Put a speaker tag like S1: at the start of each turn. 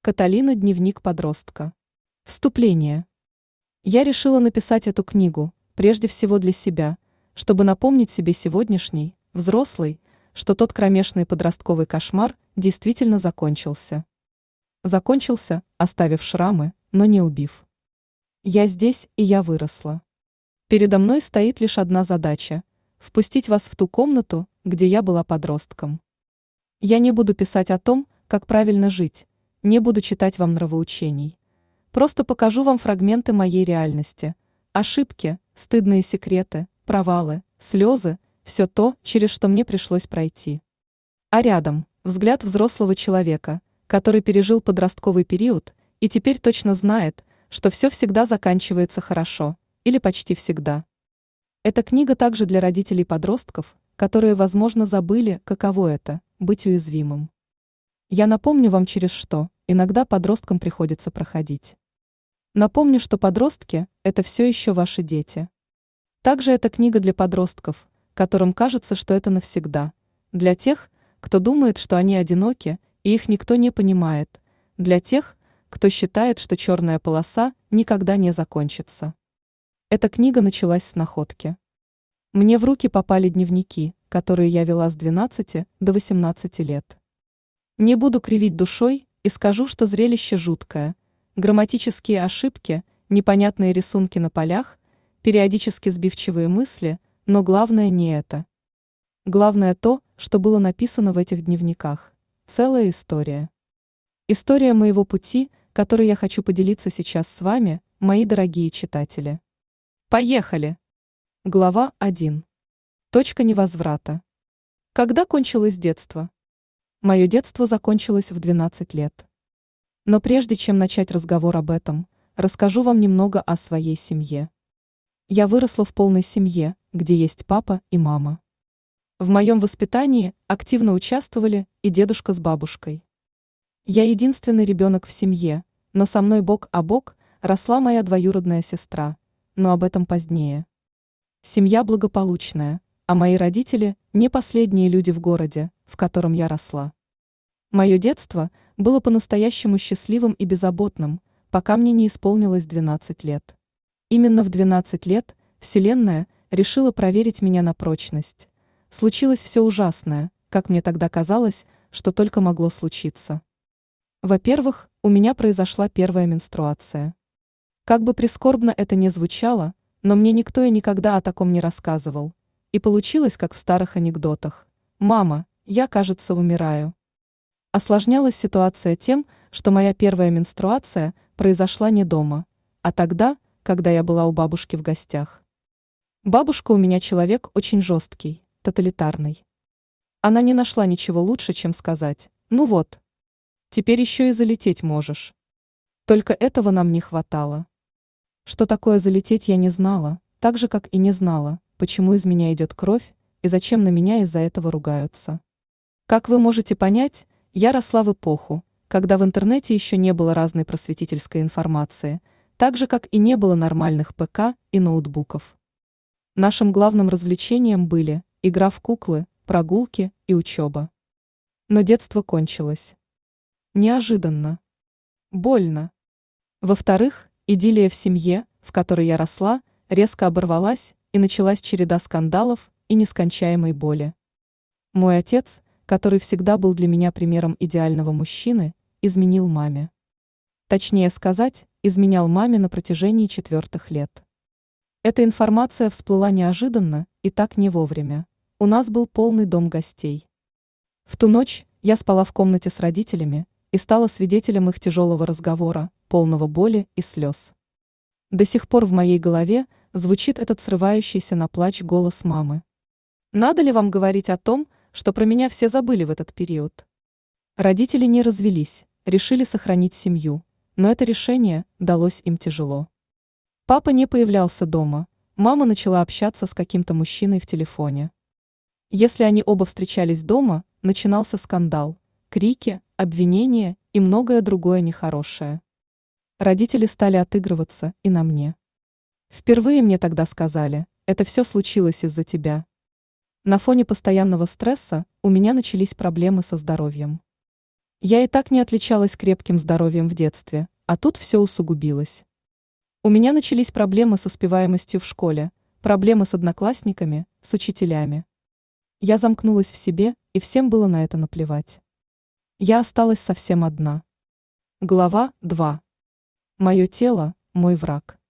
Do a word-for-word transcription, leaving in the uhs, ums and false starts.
S1: Каталина. Дневник подростка. Вступление. Я решила написать эту книгу, прежде всего для себя, чтобы напомнить себе сегодняшней, взрослой, что тот кромешный подростковый кошмар действительно закончился. Закончился, оставив шрамы, но не убив. Я здесь, и я выросла. Передо мной стоит лишь одна задача – впустить вас в ту комнату, где я была подростком. Я не буду писать о том, как правильно жить, не буду читать вам нравоучений. Просто покажу вам фрагменты моей реальности, ошибки, стыдные секреты, провалы, слезы, все то, через что мне пришлось пройти. А рядом – взгляд взрослого человека, который пережил подростковый период и теперь точно знает, что все всегда заканчивается хорошо, или почти всегда. Эта книга также для родителей подростков, которые, возможно, забыли, каково это – быть уязвимым. Я напомню вам, через что иногда подросткам приходится проходить. Напомню, что подростки – это все еще ваши дети. Также эта книга для подростков, которым кажется, что это навсегда, для тех, кто думает, что они одиноки и их никто не понимает, для тех, кто считает, что черная полоса никогда не закончится. Эта книга началась с находки. Мне в руки попали дневники, которые я вела с двенадцати до восемнадцати лет. Не буду кривить душой и скажу, что зрелище жуткое. Грамматические ошибки, непонятные рисунки на полях, периодически сбивчивые мысли, но главное не это. Главное то, что было написано в этих дневниках. Целая история. История моего пути, которой я хочу поделиться сейчас с вами, мои дорогие читатели. Поехали! Глава один. Точка невозврата. Когда кончилось детство? Мое детство закончилось в двенадцать лет. Но прежде чем начать разговор об этом, расскажу вам немного о своей семье. Я выросла в полной семье, где есть папа и мама. В моем воспитании активно участвовали и дедушка с бабушкой. Я единственный ребенок в семье, но со мной бок о бок росла моя двоюродная сестра, но об этом позднее. Семья благополучная, а мои родители не последние люди в городе, в котором я росла. Мое детство было по-настоящему счастливым и беззаботным, пока мне не исполнилось двенадцать лет. Именно в двенадцать лет Вселенная решила проверить меня на прочность. Случилось все ужасное, как мне тогда казалось, что только могло случиться. Во-первых, у меня произошла первая менструация. Как бы прискорбно это ни звучало, но мне никто и никогда о таком не рассказывал. И получилось, как в старых анекдотах. «Мама, я, кажется, умираю». Осложнялась ситуация тем, что моя первая менструация произошла не дома, а тогда, когда я была у бабушки в гостях. Бабушка у меня человек очень жесткий, тоталитарный. Она не нашла ничего лучше, чем сказать: «Ну вот, теперь еще и залететь можешь». Только этого нам не хватало. Что такое залететь, я не знала, так же, как и не знала, почему из меня идет кровь и зачем на меня из-за этого ругаются. Как вы можете понять, я росла в эпоху, когда в интернете еще не было разной просветительской информации, так же, как и не было нормальных ПК и ноутбуков. Нашим главным развлечением были игра в куклы, прогулки и учеба. Но детство кончилось. Неожиданно. Больно. Во-вторых, идиллия в семье, в которой я росла, резко оборвалась, и началась череда скандалов и нескончаемой боли. Мой отец, который всегда был для меня примером идеального мужчины, изменил маме. Точнее сказать, изменял маме на протяжении четвертых лет. Эта информация всплыла неожиданно и так не вовремя. У нас был полный дом гостей. В ту ночь я спала в комнате с родителями и стала свидетелем их тяжелого разговора, полного боли и слез. До сих пор в моей голове звучит этот срывающийся на плач голос мамы. Надо ли вам говорить о том, что про меня все забыли в этот период? Родители не развелись, решили сохранить семью, но это решение далось им тяжело. Папа не появлялся дома, мама начала общаться с каким-то мужчиной в телефоне. Если они оба встречались дома, начинался скандал, крики, обвинения и многое другое нехорошее. Родители стали отыгрываться и на мне. Впервые мне тогда сказали: это все случилось из-за тебя. На фоне постоянного стресса у меня начались проблемы со здоровьем. Я и так не отличалась крепким здоровьем в детстве, а тут все усугубилось. У меня начались проблемы с успеваемостью в школе, проблемы с одноклассниками, с учителями. Я замкнулась в себе, и всем было на это наплевать. Я осталась совсем одна. Глава два. Мое тело – мой враг.